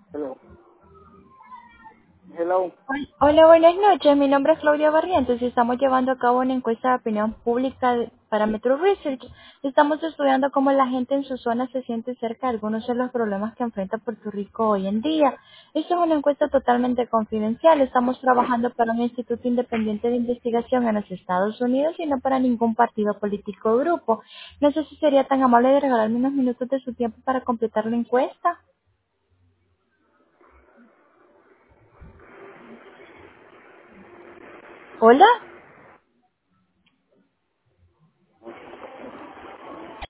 Hello. Hello. Hola, buenas noches. Mi nombre es Claudia Barrientos y estamos llevando a cabo una encuesta de opinión pública para Metro Research. Estamos estudiando cómo la gente en su zona se siente cerca de algunos de los problemas que enfrenta Puerto Rico hoy en día. Esta es una encuesta totalmente confidencial. Estamos trabajando para un instituto independiente de investigación en los Estados Unidos y no para ningún partido político o grupo. No sé si sería tan amable de regalarme unos minutos de su tiempo para completar la encuesta. Hola.